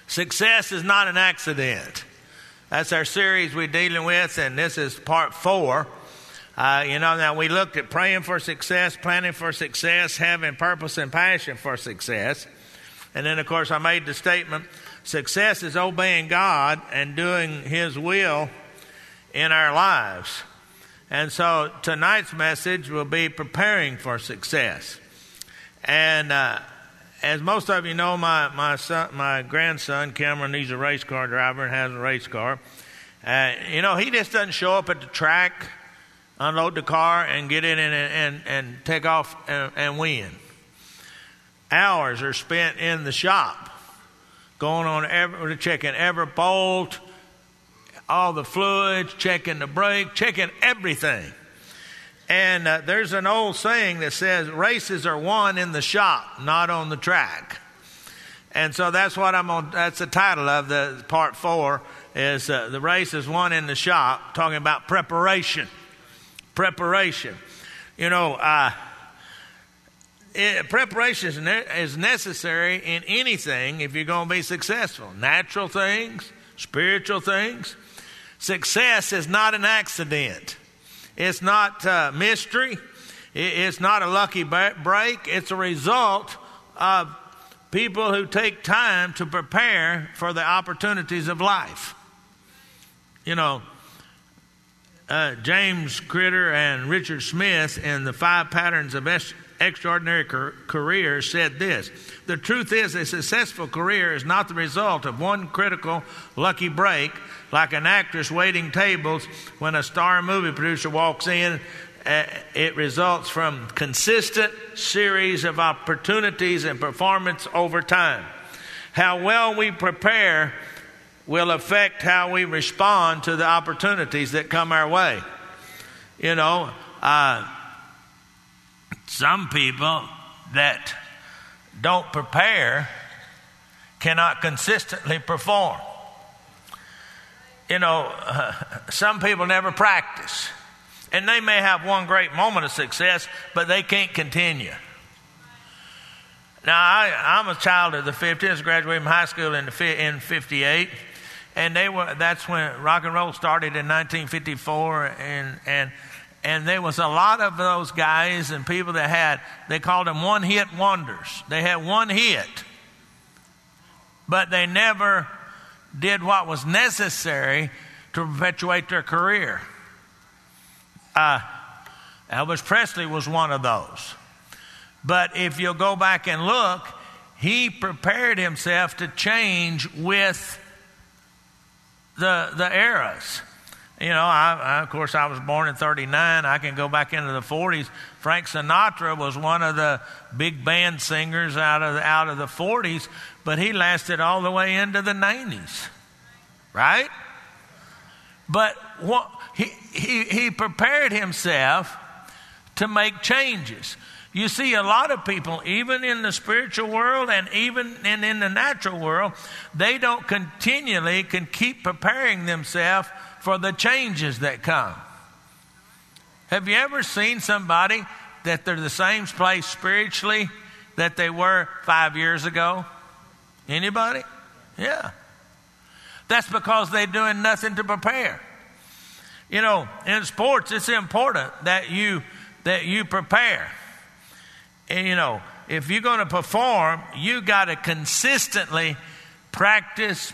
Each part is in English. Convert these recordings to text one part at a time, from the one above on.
Success is not an accident. That's our series we're dealing with, and this is part 4. Now we looked at praying for success, planning for success, having purpose and passion for success. And then, of course, I made the statement, success is obeying God and doing His will in our lives. And so tonight's message will be preparing for success. And as most of you know, my grandson, Cameron, he's a race car driver and has a race car. He just doesn't show up at the track, unload the car, and get in and take off and win. Hours are spent in the shop, going on checking every bolt, all the fluids, checking the brake, checking everything. And there's an old saying that says races are won in the shop, not on the track. And so that's what that's the title of the part 4 is the race is won in the shop, talking about preparation. Preparation. Preparation is necessary in anything if you're going to be successful. Natural things, spiritual things. Success is not an accident. It's not mystery. It's not a lucky break. It's a result of people who take time to prepare for the opportunities of life. James Critter and Richard Smith in the 5 Patterns of Extraordinary Careers said this: the truth is a successful career is not the result of one critical lucky break, like an actress waiting tables when a star movie producer walks in. It results from consistent series of opportunities and performance over time. How well we prepare will affect how we respond to the opportunities that come our way. Some people that don't prepare cannot consistently perform. Some people never practice. And they may have one great moment of success, but they can't continue. Now, I'm a child of the 50s, graduated from high school in 58. And that's when rock and roll started in 1954. And there was a lot of those guys and people that they called them one-hit wonders. They had one hit, but they never did what was necessary to perpetuate their career. Elvis Presley was one of those. But if you'll go back and look, he prepared himself to change with the eras. Of course, I was born in 39. I can go back into the 40s. Frank Sinatra was one of the big band singers out of the 40s, but he lasted all the way into the 90s, right? But he prepared himself to make changes. You see, a lot of people, even in the spiritual world and even in the natural world, they don't continually can keep preparing themselves for the changes that come. Have you ever seen somebody that they're the same place spiritually that they were 5 years ago? Anybody? Yeah. That's because they're doing nothing to prepare. In sports, it's important that you prepare. And, if you're going to perform, you got to consistently practice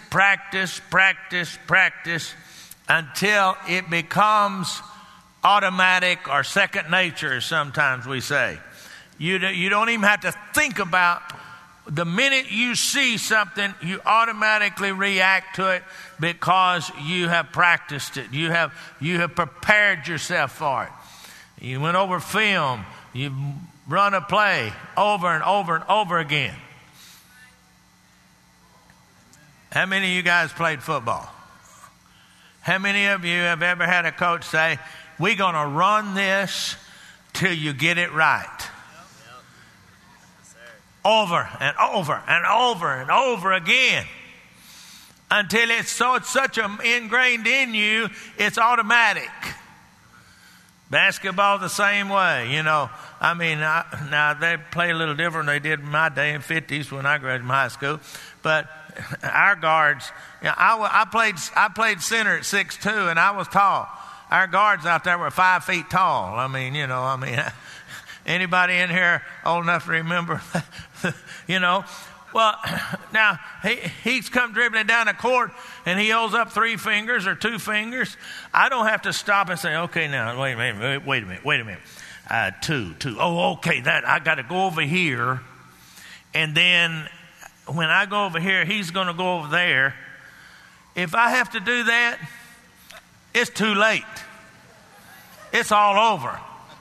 until it becomes automatic or second nature, sometimes we say. You don't even have to think about the minute you see something, you automatically react to it because you have practiced it. You have prepared yourself for it. You went over film. You run a play over and over and over again. How many of you guys played football? How many of you have ever had a coach say, we're going to run this till you get it right? Over and over and over and over again. Until it's such ingrained in you, it's automatic. Basketball the same way, you know. I mean, now they play a little different than they did in my day in the 50s when I graduated from high school. But our guards, you know, I played center at 6'2", and I was tall. Our guards out there were 5 feet tall. I mean, anybody in here old enough to remember, you know? Well, now, he's come dribbling down the court, and he holds up 3 fingers or 2 fingers. I don't have to stop and say, okay, now, wait a minute. 2. Oh, okay, I got to go over here. And then when I go over here, he's going to go over there. If I have to do that, it's too late. It's all over.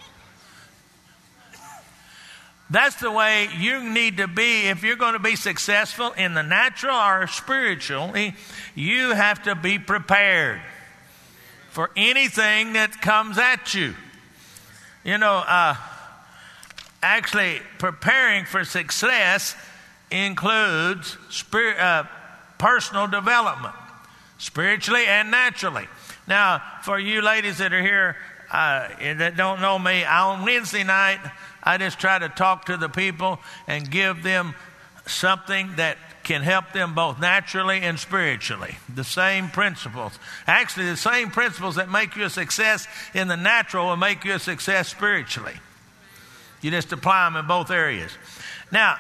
That's the way you need to be if you're going to be successful in the natural or spiritually. You have to be prepared for anything that comes at you. You know, actually preparing for success includes personal development, spiritually and naturally. Now, for you ladies that are here that don't know me, on Wednesday night, I just try to talk to the people and give them something that can help them both naturally and spiritually. The same principles. Actually, the same principles that make you a success in the natural will make you a success spiritually. You just apply them in both areas. Now,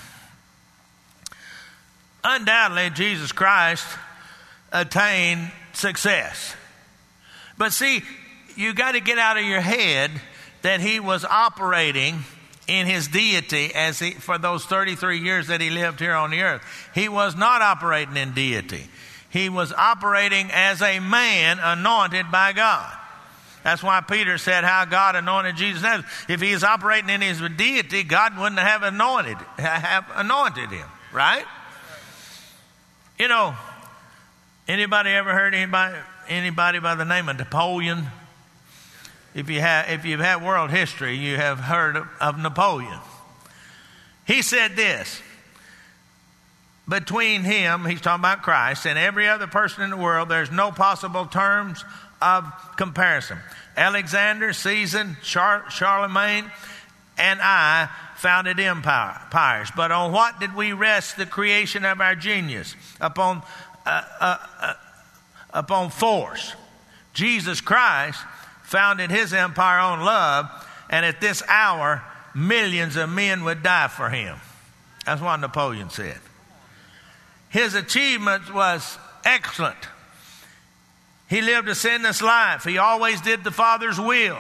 undoubtedly, Jesus Christ attained success. But see, you got to get out of your head that he was operating in his deity for those 33 years that he lived here on the earth. He was not operating in deity. He was operating as a man anointed by God. That's why Peter said how God anointed Jesus. If he is operating in his deity, God wouldn't have anointed him, right? You know, anybody ever heard anybody by the name of Napoleon? If you've had world history, you have heard of Napoleon. He said this: between him, he's talking about Christ, and every other person in the world, there's no possible terms of comparison. Alexander, Caesar, Charlemagne, and I founded empires. But on what did we rest the creation of our genius? Upon force. Jesus Christ founded his empire on love, and at this hour, millions of men would die for him. That's what Napoleon said. His achievement was excellent. He lived a sinless life. He always did the Father's will.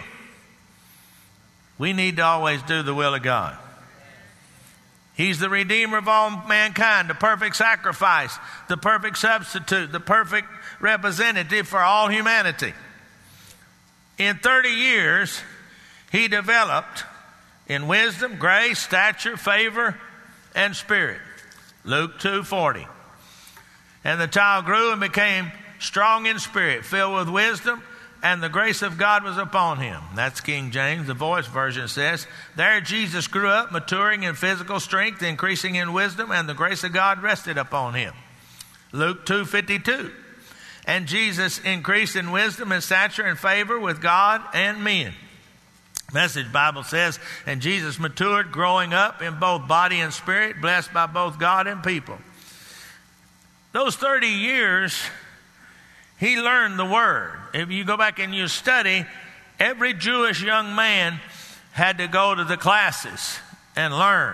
We need to always do the will of God. He's the Redeemer of all mankind, the perfect sacrifice, the perfect substitute, the perfect representative for all humanity. In 30 years, he developed in wisdom, grace, stature, favor, and spirit. Luke 2:40. And the child grew and became strong in spirit, filled with wisdom, and the grace of God was upon him. That's King James. The Voice version says, there Jesus grew up, maturing in physical strength, increasing in wisdom, and the grace of God rested upon him. Luke 2:52. And Jesus increased in wisdom and stature and favor with God and men. Message Bible says, and Jesus matured, growing up in both body and spirit, blessed by both God and people. Those 30 years, he learned the word. If you go back and you study, every Jewish young man had to go to the classes and learn.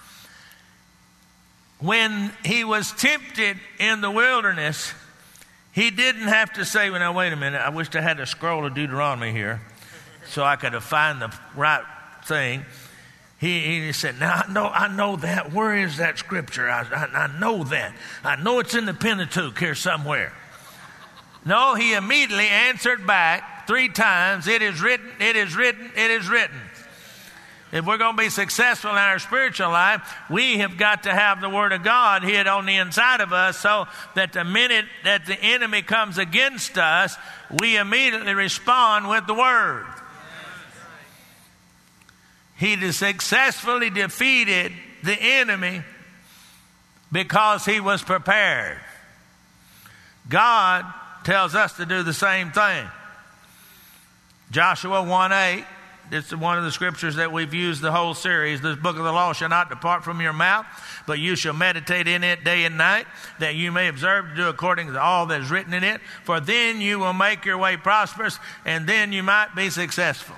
When he was tempted in the wilderness, he didn't have to say, well, now, wait a minute, I wish I had a scroll of Deuteronomy here so I could find the right thing. He said, now, I know that. Where is that scripture? I know that. I know it's in the Pentateuch here somewhere. No, he immediately answered back 3 times, it is written, it is written, it is written. If we're going to be successful in our spiritual life, we have got to have the Word of God hid on the inside of us so that the minute that the enemy comes against us, we immediately respond with the Word. He successfully defeated the enemy because he was prepared. God tells us to do the same thing. Joshua 1:8. It's one of the scriptures that we've used the whole series. This book of the law shall not depart from your mouth, but you shall meditate in it day and night, that you may observe to do according to all that is written in it. For then you will make your way prosperous, and then you might be successful.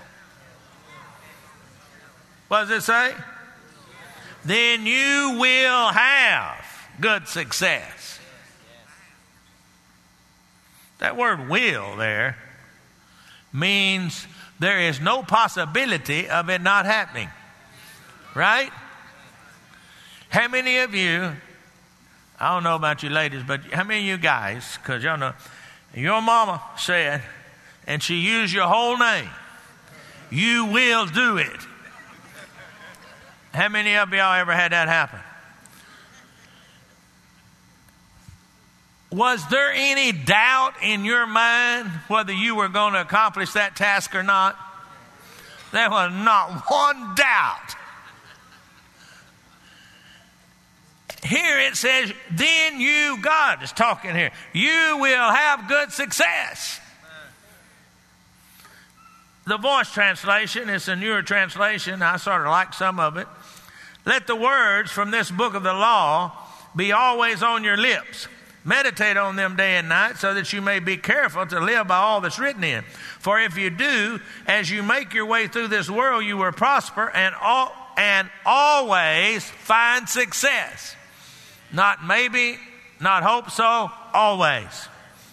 What does it say? Then you will have good success. That word will there means there is no possibility of it not happening. Right? How many of you, I don't know about you ladies, but how many of you guys, because y'all know, your mama said, and she used your whole name, you will do it. How many of y'all ever had that happen? Was there any doubt in your mind whether you were going to accomplish that task or not? There was not one doubt. Here it says, then you, God is talking here, you will have good success. The Voice translation, it's a newer translation. I sort of like some of it. Let the words from this book of the law be always on your lips. Meditate on them day and night so that you may be careful to live by all that's written in. For if you do, as you make your way through this world, you will prosper and always find success. Not maybe, not hope so, always.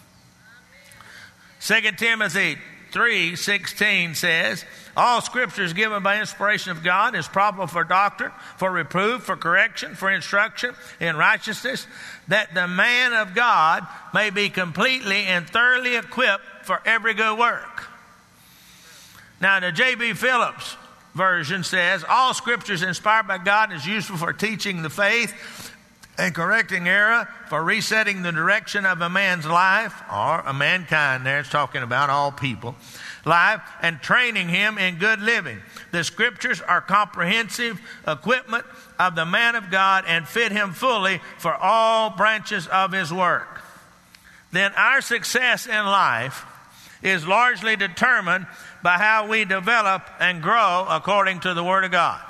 2 Timothy 3:16 says, all scripture is given by inspiration of God, is proper for doctrine, for reproof, for correction, for instruction in righteousness, that the man of God may be completely and thoroughly equipped for every good work. Now the J.B. Phillips version says, all scripture is inspired by God and is useful for teaching the faith and correcting error, for resetting the direction of a man's life, or a mankind there, it's talking about all people, life, and training him in good living. The scriptures are comprehensive equipment of the man of God and fit him fully for all branches of his work. Then our success in life is largely determined by how we develop and grow according to the Word of God.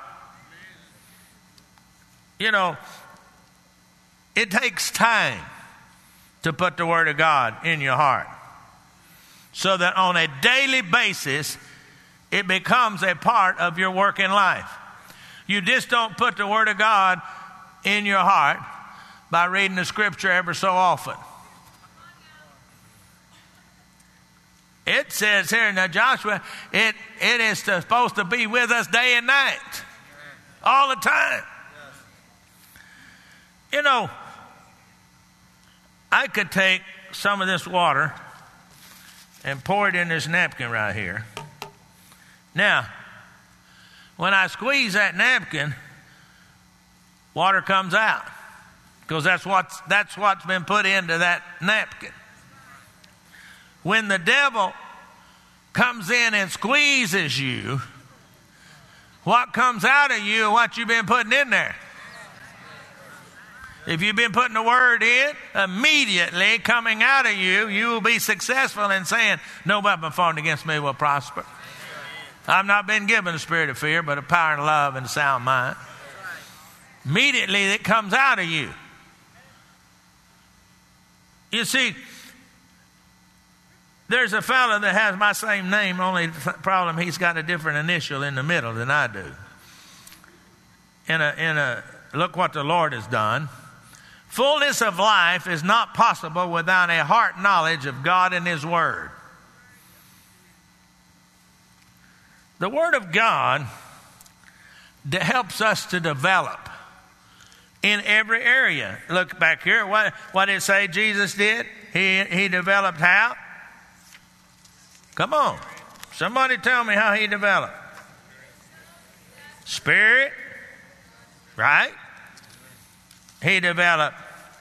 You know, it takes time to put the Word of God in your heart, so that on a daily basis, it becomes a part of your working life. You just don't put the Word of God in your heart by reading the scripture ever so often. It says here, now Joshua, it is supposed to be with us day and night, all the time. You know, I could take some of this water and pour it in this napkin right here. Now, when I squeeze that napkin, water comes out, because that's what's been put into that napkin. When the devil comes in and squeezes you, what comes out of you is what you've been putting in there. If you've been putting the word in, immediately coming out of you, you will be successful in saying, no weapon formed against me will prosper. I've not been given a spirit of fear, but a power and love and a sound mind. Immediately it comes out of you. You see, there's a fellow that has my same name, only problem he's got a different initial in the middle than I do. Look what the Lord has done. Fullness of life is not possible without a heart knowledge of God and His Word. The Word of God helps us to develop in every area. Look back here. What did it say Jesus did? He developed how? Come on. Somebody tell me how He developed. Spirit. Right? He developed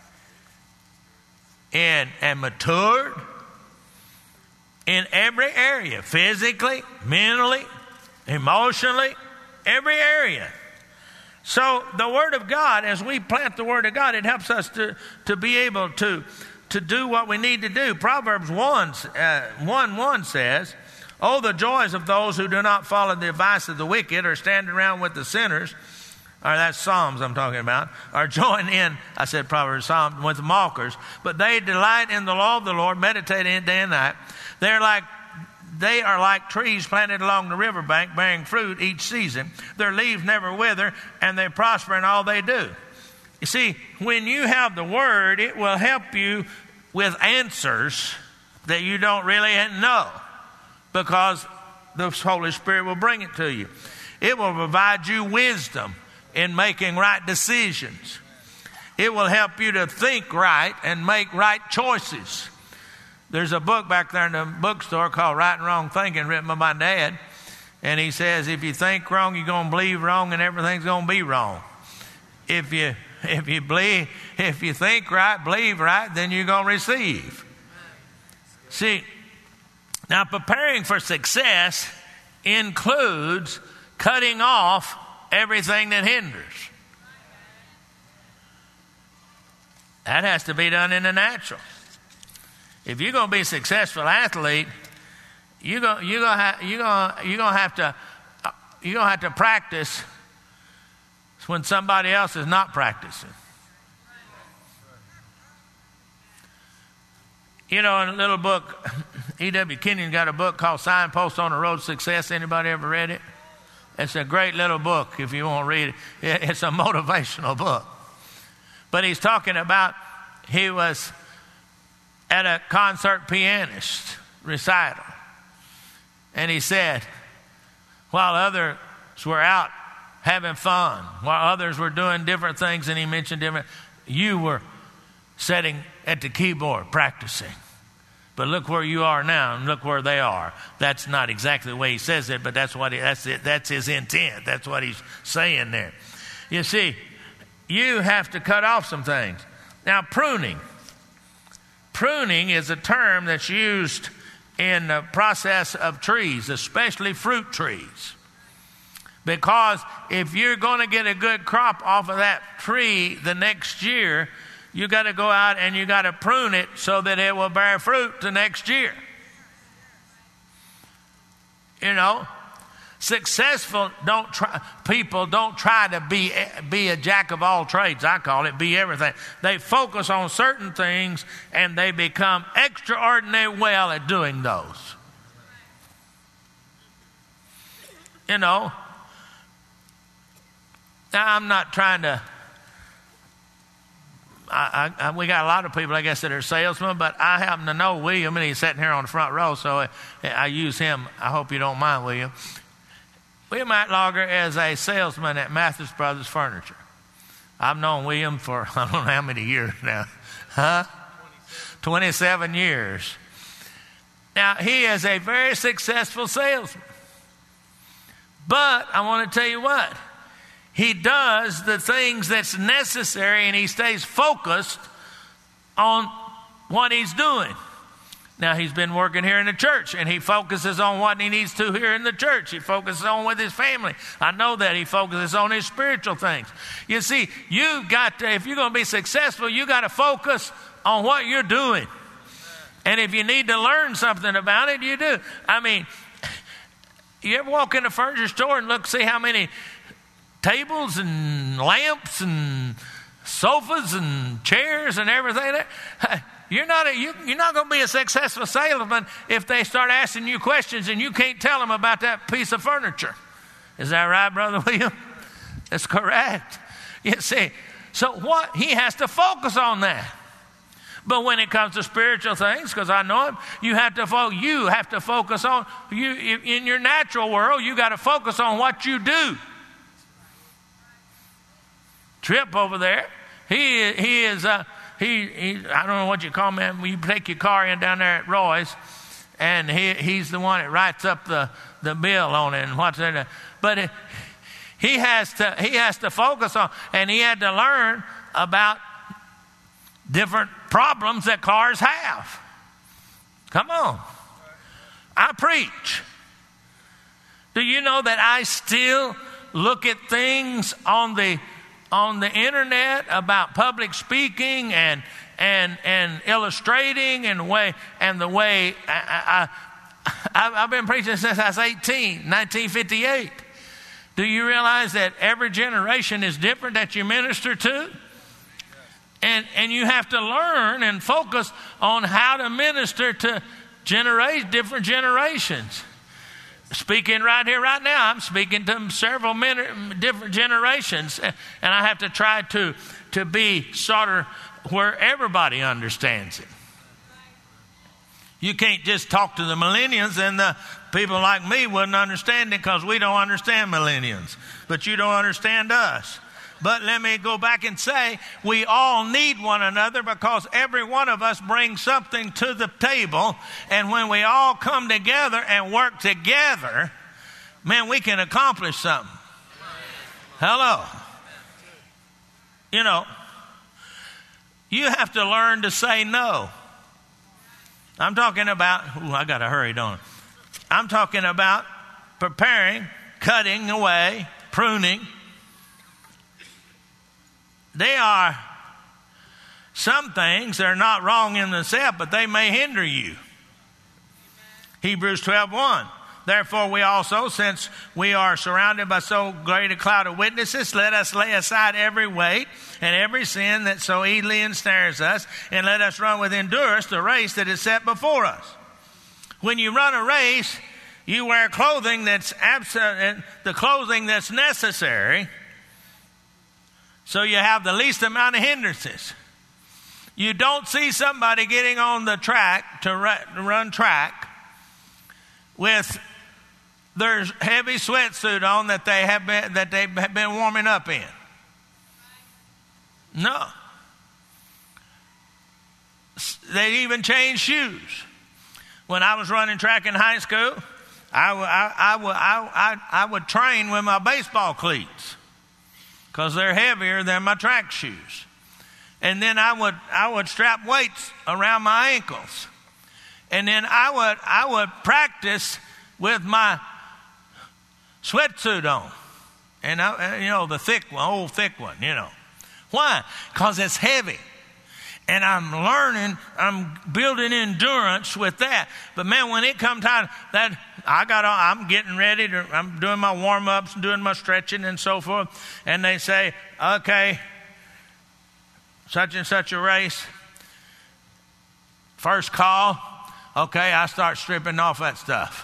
and matured in every area. Physically, mentally, emotionally, every area. So the Word of God, as we plant the Word of God, it helps us to be able to do what we need to do. Proverbs 1:1 says, Oh, the joys of those who do not follow the advice of the wicked or stand around with the sinners, or that's Psalms I'm talking about, or join in, I said Proverbs, Psalms, with the mockers. But they delight in the law of the Lord, meditating it day and night. They are like trees planted along the riverbank, bearing fruit each season. Their leaves never wither, and they prosper in all they do. You see, when you have the Word, it will help you with answers that you don't really know, because the Holy Spirit will bring it to you. It will provide you wisdom in making right decisions. It will help you to think right and make right choices. There's a book back there in the bookstore called Right and Wrong Thinking, written by my dad. And he says, if you think wrong, you're going to believe wrong, and everything's going to be wrong. If you think right, believe right, then you're going to receive. See, now preparing for success includes cutting off everything that hinders. That has to be done in the natural. If you're going to be a successful athlete, you're going to have to practice when somebody else is not practicing. You know, in a little book, E.W. Kenyon got a book called Signposts on the Road to Success. Anybody ever read it? It's a great little book if you want to read it. It's a motivational book. But he's talking about, he was at a concert pianist recital. And he said, while others were out having fun, while others were doing different things, and he mentioned different, you were sitting at the keyboard practicing. But look where you are now, and look where they are. That's not exactly the way he says it, but that's his intent. That's what he's saying there. You see, you have to cut off some things. Now, pruning. Pruning is a term that's used in the process of trees, especially fruit trees. Because if you're going to get a good crop off of that tree the next year, you got to go out and you got to prune it so that it will bear fruit the next year. You know, successful people don't try to be a jack of all trades. I call it be everything. They focus on certain things and they become extraordinarily well at doing those. You know, now I'm not trying to. We got a lot of people, I guess, that are salesmen, but I happen to know William, and he's sitting here on the front row, so I use him. I hope you don't mind, William. William Atlager is a salesman at Mathis Brothers Furniture. I've known William for I don't know how many years now. 27 years. Now, he is a very successful salesman. But I want to tell you what. He does the things that's necessary, and he stays focused on what he's doing. Now, he's been working here in the church, and he focuses on what he needs to here in the church. He focuses on with his family. I know that. He focuses on his spiritual things. You see, you've got to, if you're going to be successful, you got to focus on what you're doing. And if you need to learn something about it, you do. I mean, you ever walk in a furniture store and look, see how many tables and lamps and sofas and chairs and everything there? You're not going to be a successful salesman if they start asking you questions and you can't tell them about that piece of furniture. Is that right, Brother William? That's correct. You see, so what? He has to focus on that. But when it comes to spiritual things, because I know him, you have to focus on you in your natural world. You got to focus on what you do. Trip over there, he is I don't know what you call him. You take your car in down there at Roy's, and he's the one that writes up the bill on it and what's in it. But he has to focus on, and he had to learn about different problems that cars have. Come on, I preach. Do you know that I still look at things on the internet about public speaking and illustrating and the way I've been preaching since I was 18, 1958. Do you realize that every generation is different that you minister to? And you have to learn and focus on how to minister to different generations. Speaking right here, right now, I'm speaking to several different generations. And I have to try to be sort of where everybody understands it. You can't just talk to the millennials, and the people like me wouldn't understand it because we don't understand millennials. But you don't understand us. But let me go back and say we all need one another because every one of us brings something to the table. And when we all come together and work together, man, we can accomplish something. Hello. You know, you have to learn to say no. I'm talking about, I got to hurry, don't I? I'm talking about preparing, cutting away, pruning. They are some things that are not wrong in themselves, but they may hinder you. Hebrews 12:1. Therefore we also, since we are surrounded by so great a cloud of witnesses, let us lay aside every weight and every sin that so easily ensnares us, and let us run with endurance the race that is set before us. When you run a race, you wear clothing that's the clothing that's necessary, so you have the least amount of hindrances. You don't see somebody getting on the track to run track with their heavy sweatsuit on that they've been warming up in. No. They even change shoes. When I was running track in high school, I would train with my baseball cleats because they're heavier than my track shoes. And then I would strap weights around my ankles. And then I would practice with my sweatsuit on. And the thick one, old thick one, Why? Because it's heavy. And I'm building endurance with that. But man, when it comes time that I'm getting ready I'm doing my warm-ups and doing my stretching and so forth. And they say, okay, such and such a race. First call. Okay, I start stripping off that stuff.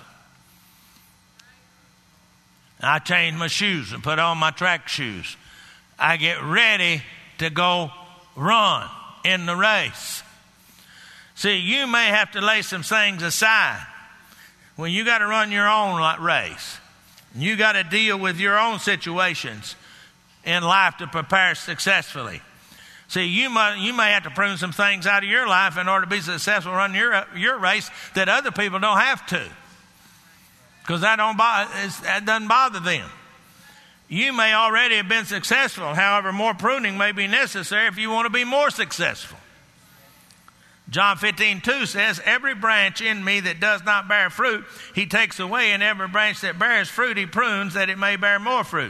I change my shoes and put on my track shoes. I get ready to go run in the race. See, you may have to lay some things aside when you got to run your own race. You got to deal with your own situations in life to prepare successfully. See, you may have to prune some things out of your life in order to be successful running your race that other people don't have to. Because that doesn't bother them. You may already have been successful. However, more pruning may be necessary if you want to be more successful. John 15:2 says, every branch in me that does not bear fruit, he takes away, and every branch that bears fruit, he prunes that it may bear more fruit.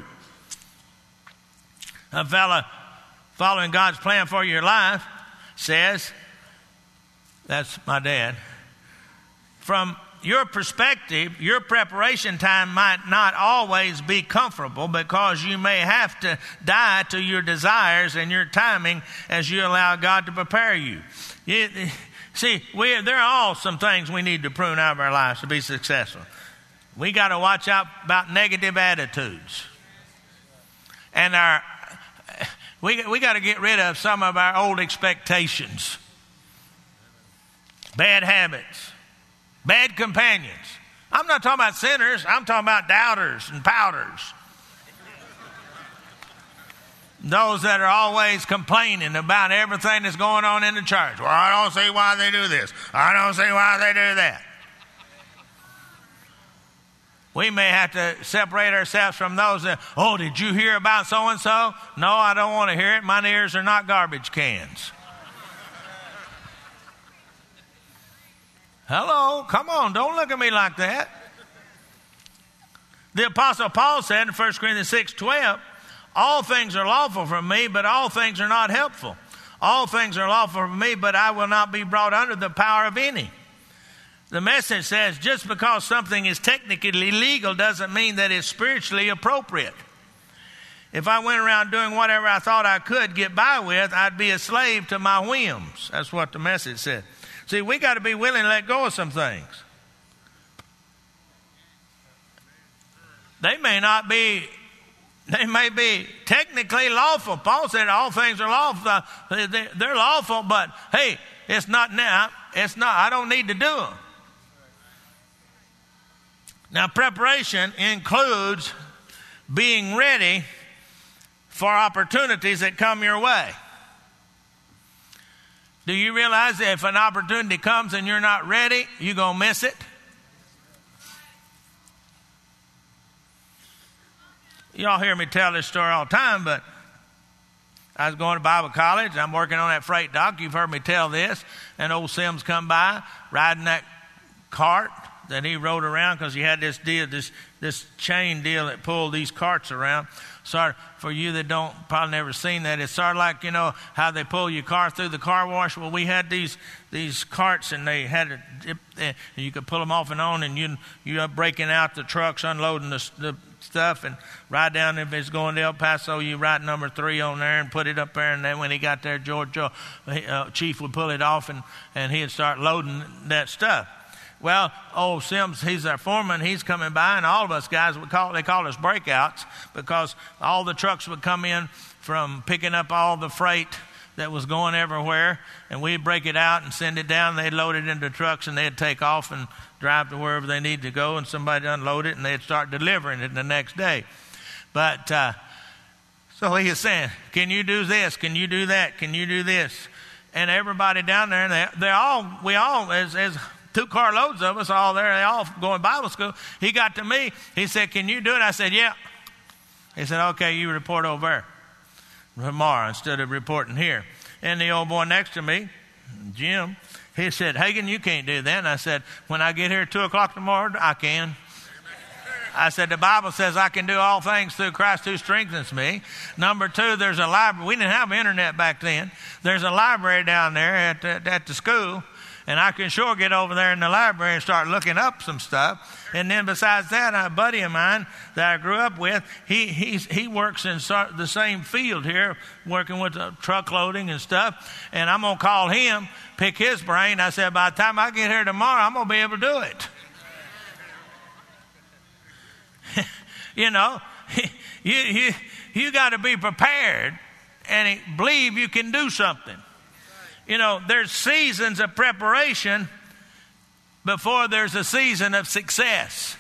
A fella following God's plan for your life says, that's my dad, from your perspective, your preparation time might not always be comfortable because you may have to die to your desires and your timing as you allow God to prepare you. See, there are all some things we need to prune out of our lives to be successful. We got to watch out about negative attitudes. And we got to get rid of some of our old expectations. Bad habits. Bad companions. I'm not talking about sinners. I'm talking about doubters and pouters. Those that are always complaining about everything that's going on in the church. Well, I don't see why they do this. I don't see why they do that. We may have to separate ourselves from those that, oh, did you hear about so-and-so? No, I don't want to hear it. My ears are not garbage cans. Hello, come on, don't look at me like that. The Apostle Paul said in 1 Corinthians 6:12, all things are lawful for me, but all things are not helpful. All things are lawful for me, but I will not be brought under the power of any. The Message says just because something is technically legal doesn't mean that it's spiritually appropriate. If I went around doing whatever I thought I could get by with, I'd be a slave to my whims. That's what the Message said. See, we got to be willing to let go of some things. They may be technically lawful. Paul said all things are lawful. They're lawful, but hey, it's not now. I don't need to do them. Now, preparation includes being ready for opportunities that come your way. Do you realize that if an opportunity comes and you're not ready, you're going to miss it? Y'all hear me tell this story all the time, but I was going to Bible college. I'm working on that freight dock. You've heard me tell this. And old Sims come by riding that cart that he rode around because he had this deal, this chain deal that pulled these carts around. Sorry, for you that don't probably never seen that, it's sort of like, you know, how they pull your car through the car wash. Well, we had these carts, and they had you could pull them off and on, and you're breaking out the trucks, unloading the stuff, and right down if it's going to El Paso, you write number 3 on there and put it up there, and then when he got there, Chief would pull it off, and he'd start loading that stuff. Well, old Sims, he's our foreman. He's coming by, and all of us guys, they call us breakouts because all the trucks would come in from picking up all the freight that was going everywhere, and we'd break it out and send it down. They'd load it into trucks, and they'd take off and drive to wherever they need to go, and somebody unload it, and they'd start delivering it the next day. But so he was saying, can you do this? Can you do that? Can you do this? And everybody down there, and we all, as 2 carloads of us all there, they all going to Bible school. He got to me. He said, can you do it? I said, yeah. He said, okay, you report over there tomorrow instead of reporting here. And the old boy next to me, Jim, he said, Hagan, you can't do that. And I said, when I get here at 2 o'clock tomorrow, I can. I said, the Bible says I can do all things through Christ who strengthens me. Number 2, there's a library. We didn't have internet back then. There's a library down there at the school. And I can sure get over there in the library and start looking up some stuff. And then besides that, a buddy of mine that I grew up with, he works in the same field here, working with truck loading and stuff. And I'm going to call him, pick his brain. I said, by the time I get here tomorrow, I'm going to be able to do it. You know, you got to be prepared and believe you can do something. You know, there's seasons of preparation before there's a season of success.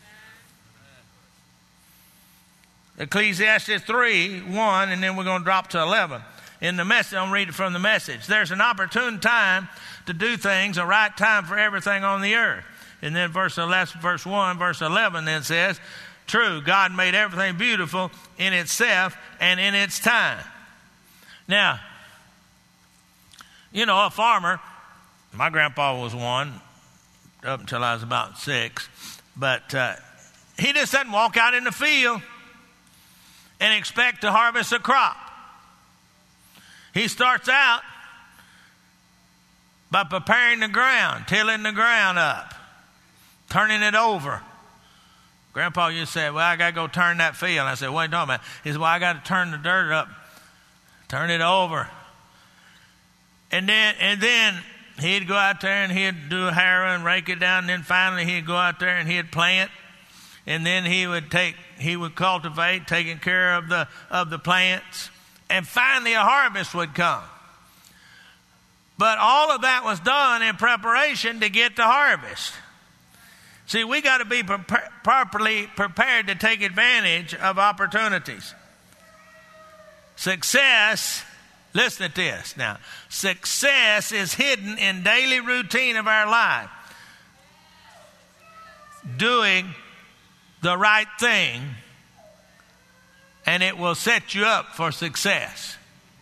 Ecclesiastes 3:1, and then we're going to drop to 11. In the Message, I'll read it from the Message. There's an opportune time to do things, a right time for everything on the earth. And then verse 11 then says, true, God made everything beautiful in itself and in its time. Now, you know, a farmer, my grandpa was one up until I was about 6, but he just doesn't walk out in the field and expect to harvest a crop. He starts out by preparing the ground, tilling the ground up, turning it over. Grandpa used to say, well, I got to go turn that field. I said, what are you talking about? He said, well, I got to turn the dirt up, turn it over. And then he'd go out there and he'd do a harrow and rake it down. And then finally he'd go out there and he'd plant. And then he would cultivate, taking care of the plants. And finally a harvest would come. But all of that was done in preparation to get the harvest. See, we got to be properly prepared to take advantage of opportunities. Success. Listen to this now. Success is hidden in daily routine of our life. Doing the right thing, and it will set you up for success.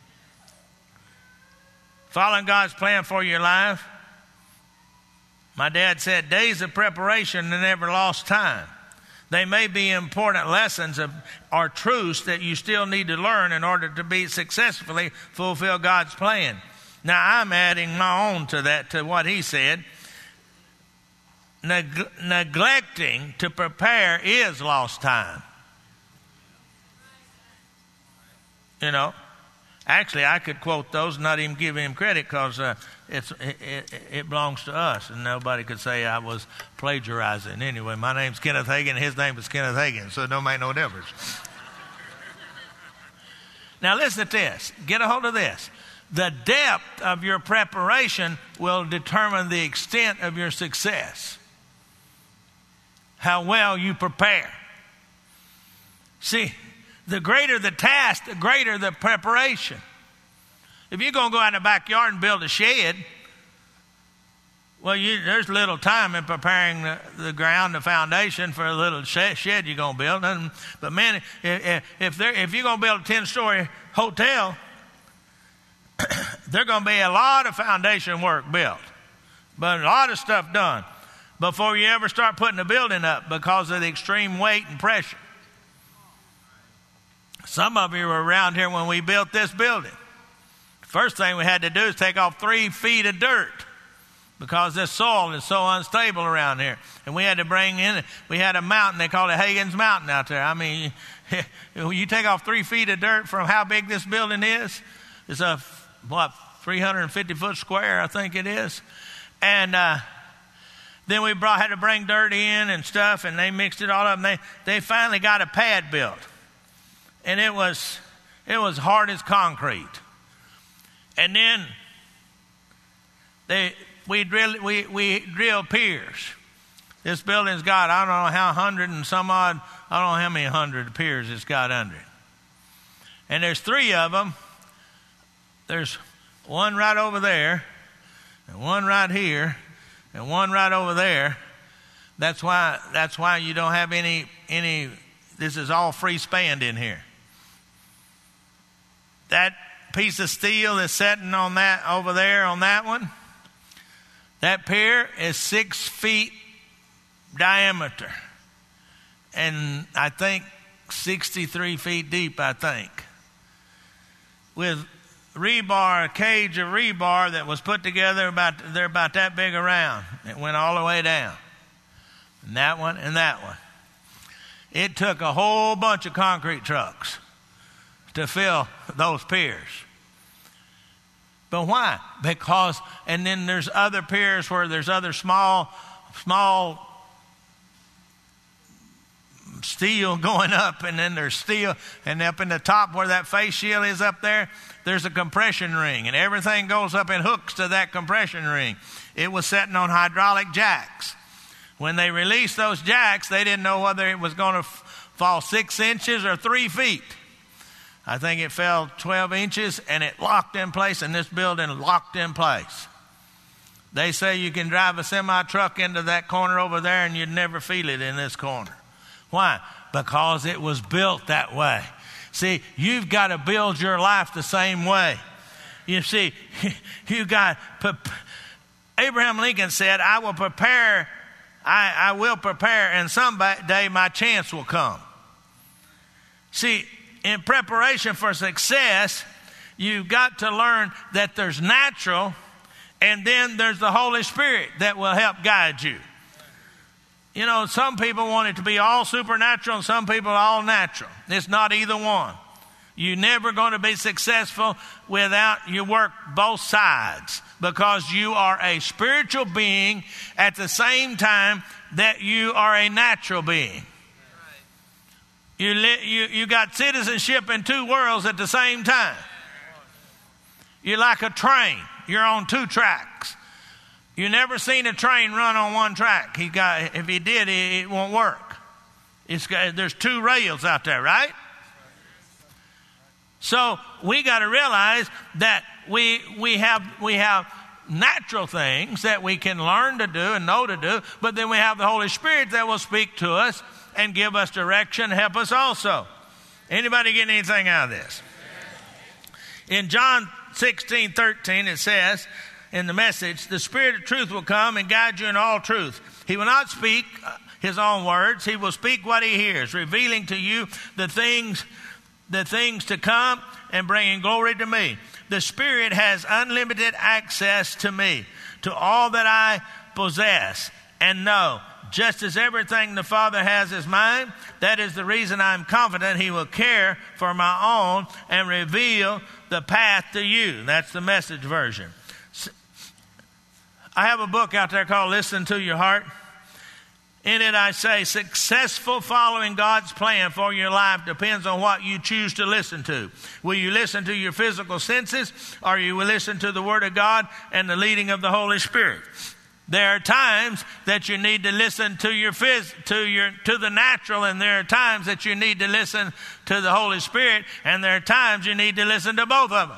Following God's plan for your life. My dad said, days of preparation are never lost time. They may be important lessons or truths that you still need to learn in order to successfully fulfill God's plan. Now, I'm adding my own to that, to what he said. neglecting to prepare is lost time. You know, actually, I could quote those and not even give him credit because it belongs to us, and nobody could say I was plagiarizing. Anyway, my name's Kenneth Hagin, his name is Kenneth Hagin, so it don't make no difference. Now listen to this. Get a hold of this. The depth of your preparation will determine the extent of your success. How well you prepare. See, the greater the task, the greater the preparation. If you're going to go out in the backyard and build a shed, well, there's little time in preparing the ground, the foundation for a little shed you're going to build. But man, if you're going to build a 10-story hotel, there's going to be a lot of foundation work built, but a lot of stuff done before you ever start putting the building up because of the extreme weight and pressure. Some of you were around here when we built this building. The first thing we had to do is take off 3 feet of dirt because this soil is so unstable around here. And we had to we had a mountain, they call it Hagen's Mountain out there. I mean, you take off 3 feet of dirt from how big this building is. It's 350 foot square, I think it is. And then we had to bring dirt in and stuff, and they mixed it all up. And they finally got a pad built. And it was hard as concrete. And then we drill piers. This building's got, I don't know how 100 and some odd, I don't know how many 100 piers it's got under it. And there's 3 of them. There's one right over there, and one right here, and one right over there. That's why you don't have any. This is all free span in here. That piece of steel that's sitting on that over there on that one, that pier is 6 feet diameter, and I think 63 feet deep. I think with rebar, a cage of rebar that was put together they're about that big around. It went all the way down. And that one and that one. It took a whole bunch of concrete trucks to fill those piers. But why? Because, and then there's other piers where there's other small steel going up, and then there's steel, and up in the top where that face shield is up there, there's a compression ring, and everything goes up in hooks to that compression ring. It was sitting on hydraulic jacks. When they released those jacks, they didn't know whether it was going to fall 6 inches or 3 feet. I think it fell 12 inches, and it locked in place, and this building locked in place. They say you can drive a semi-truck into that corner over there, and you'd never feel it in this corner. Why? Because it was built that way. See, you've got to build your life the same way. You see, Abraham Lincoln said, I will prepare, and someday my chance will come. See, in preparation for success, you've got to learn that there's natural, and then there's the Holy Spirit that will help guide you. You know, some people want it to be all supernatural and some people all natural. It's not either one. You're never going to be successful without you work both sides, because you are a spiritual being at the same time that you are a natural being. You got citizenship in 2 worlds at the same time. You're like a train. You're on 2 tracks. You never seen a train run on 1 track. If he did, it won't work. There's 2 rails out there, right? So we got to realize that we have natural things that we can learn to do and know to do, but then we have the Holy Spirit that will speak to us and give us direction, help us also. Anybody get anything out of this? In John 16:13 it says, in the Message, the Spirit of truth will come and guide you in all truth. He will not speak his own words. He will speak what he hears, revealing to you the things to come and bringing glory to me. The Spirit has unlimited access to me, to all that I possess, and know, just as everything the Father has is mine, that is the reason I'm confident He will care for my own and reveal the path to you. That's the Message version. I have a book out there called Listen to Your Heart. In it I say, successful following God's plan for your life depends on what you choose to listen to. Will you listen to your physical senses, or you will listen to the Word of God and the leading of the Holy Spirit? There are times that you need to listen to the natural, and there are times that you need to listen to the Holy Spirit, and there are times you need to listen to both of them.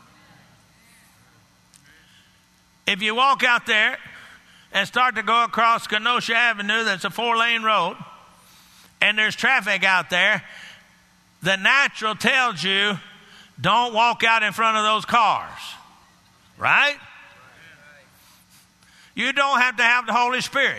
If you walk out there and start to go across Kenosha Avenue, that's a 4-lane road, and there's traffic out there, the natural tells you, don't walk out in front of those cars. Right? You don't have to have the Holy Spirit.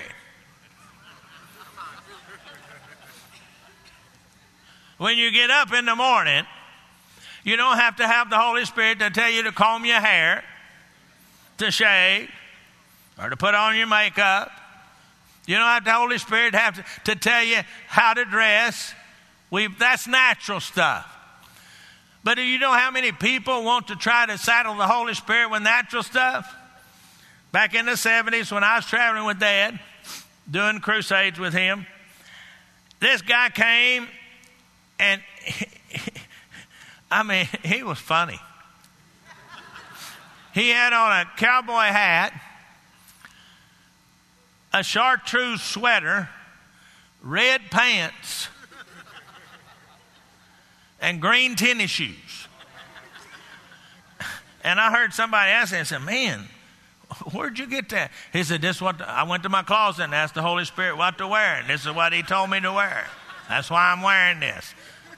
When you get up in the morning, you don't have to have the Holy Spirit to tell you to comb your hair, to shave, or to put on your makeup. You don't have the Holy Spirit to tell you how to dress. That's natural stuff. But do you know how many people want to try to saddle the Holy Spirit with natural stuff? Back in the 70s when I was traveling with Dad, doing crusades with him, this guy came and he was funny. He had on a cowboy hat, a chartreuse sweater, red pants, and green tennis shoes. And I heard somebody ask him, I said, man, where'd you get that? He said, this is what I went to my closet and asked the Holy Spirit what to wear, and this is what He told me to wear. That's why I'm wearing this.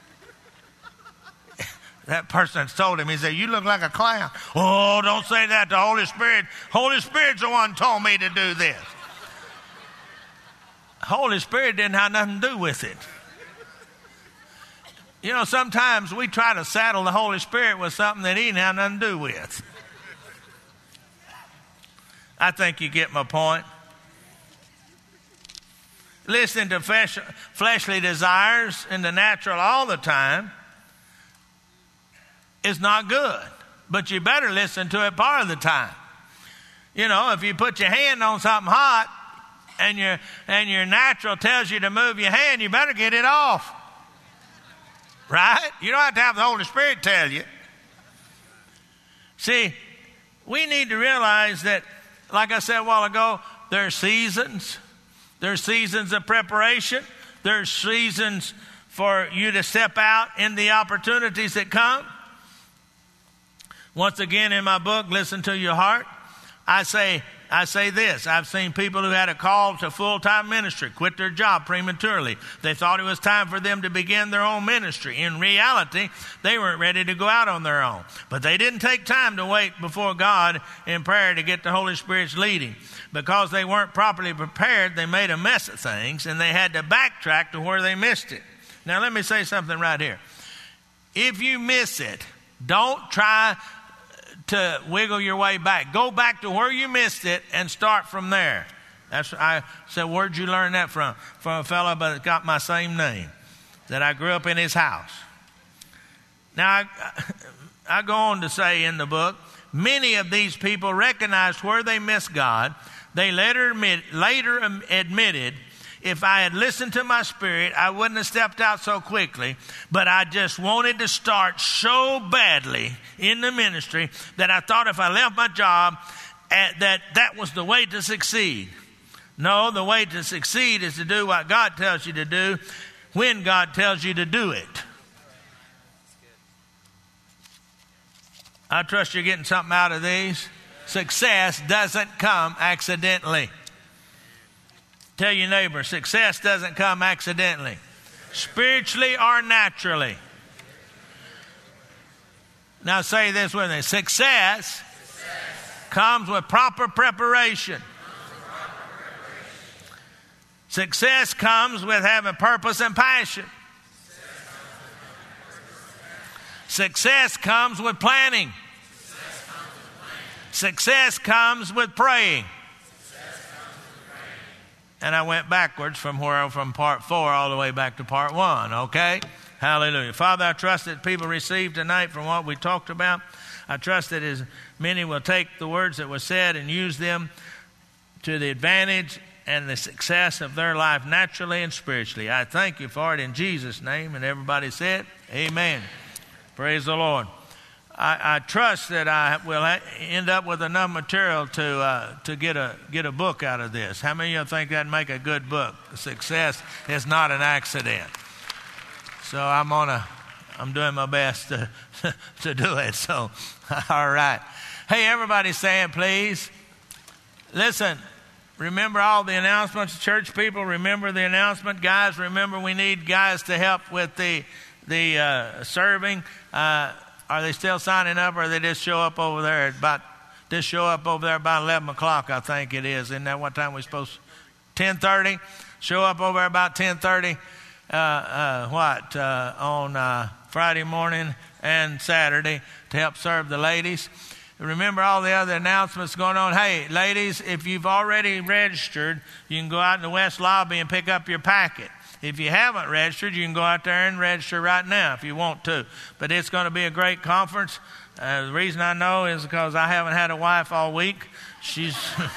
That person told him, he said, you look like a clown. Oh, don't say that. The Holy Spirit's the one who told me to do this. Holy Spirit didn't have nothing to do with it. You know, sometimes we try to saddle the Holy Spirit with something that He didn't have nothing to do with. I think you get my point. Listening to fleshly desires in the natural all the time is not good. But you better listen to it part of the time. You know, if you put your hand on something hot and your natural tells you to move your hand, you better get it off. Right? You don't have to have the Holy Spirit tell you. See, we need to realize that, like I said a while ago, there are seasons. There are seasons of preparation. There are seasons for you to step out in the opportunities that come. Once again, in my book, Listen to Your Heart, I say this. I've seen people who had a call to full-time ministry quit their job prematurely. They thought it was time for them to begin their own ministry. In reality, they weren't ready to go out on their own. But they didn't take time to wait before God in prayer to get the Holy Spirit's leading. Because they weren't properly prepared, they made a mess of things, and they had to backtrack to where they missed it. Now, let me say something right here. If you miss it, don't try to wiggle your way back. Go back to where you missed it and start from there. I said, where'd you learn that from? From a fellow that got my same name, that I grew up in his house. Now, I go on to say in the book, many of these people recognized where they missed God. They later admitted, if I had listened to my spirit, I wouldn't have stepped out so quickly. But I just wanted to start so badly in the ministry that I thought if I left my job, that was the way to succeed. No, the way to succeed is to do what God tells you to do when God tells you to do it. I trust you're getting something out of these. Success doesn't come accidentally. Tell your neighbor, success doesn't come accidentally, spiritually or naturally. Now say this with me. Success comes with proper preparation. Success comes with having purpose and passion. Success comes with planning. Success comes with praying. and I went backwards from part 4 all the way back to part 1, okay? Hallelujah. Father, I trust that people receive tonight from what we talked about. I trust that as many will take the words that were said and use them to the advantage and the success of their life naturally and spiritually. I thank you for it in Jesus' name. And everybody said, amen. Praise the Lord. I trust that I will end up with enough material to get a book out of this. How many of you think that'd make a good book? Success is not an accident. So I'm doing my best to do it. So, all right. Hey, everybody saying, please. Listen, remember all the announcements, church people. Remember the announcement, guys. Remember, we need guys to help with the serving. Are they still signing up, or they just show up over there about 11 o'clock? I think it is. Isn't that what time we're supposed to? 10:30. Show up over there about 10:30. On Friday morning and Saturday to help serve the ladies. Remember all the other announcements going on. Hey, ladies, if you've already registered, you can go out in the West Lobby and pick up your packet. If you haven't registered, you can go out there and register right now if you want to. But it's going to be a great conference. The reason I know is because I haven't had a wife all week. She's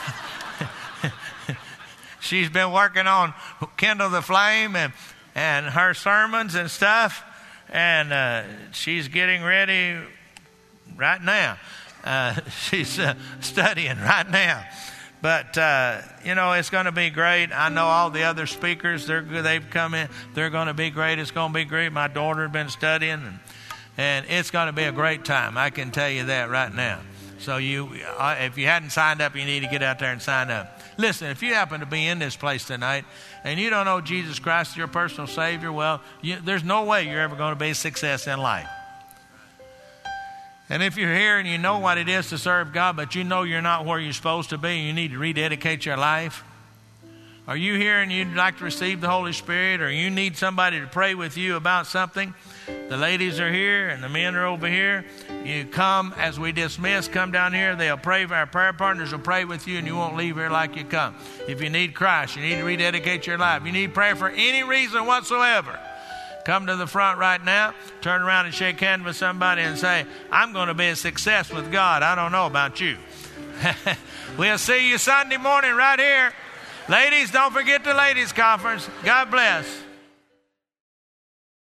been working on Kindle the Flame and her sermons and stuff, and she's getting ready right now. She's studying right now. But, it's going to be great. I know all the other speakers, they've come in. They're going to be great. It's going to be great. My daughter has been studying, and it's going to be a great time. I can tell you that right now. So if you hadn't signed up, you need to get out there and sign up. Listen, if you happen to be in this place tonight and you don't know Jesus Christ as your personal Savior, well, there's no way you're ever going to be a success in life. And if you're here and you know what it is to serve God, but you know you're not where you're supposed to be, and you need to rededicate your life. Are you here and you'd like to receive the Holy Spirit, or you need somebody to pray with you about something? The ladies are here and the men are over here. You come as we dismiss, come down here. They'll pray. Our prayer partners will pray with you, and you won't leave here like you come. If you need Christ, you need to rededicate your life. You need prayer for any reason whatsoever. Come to the front right now, turn around and shake hands with somebody and say, I'm going to be a success with God. I don't know about you. We'll see you Sunday morning right here. Ladies, don't forget the ladies' conference. God bless.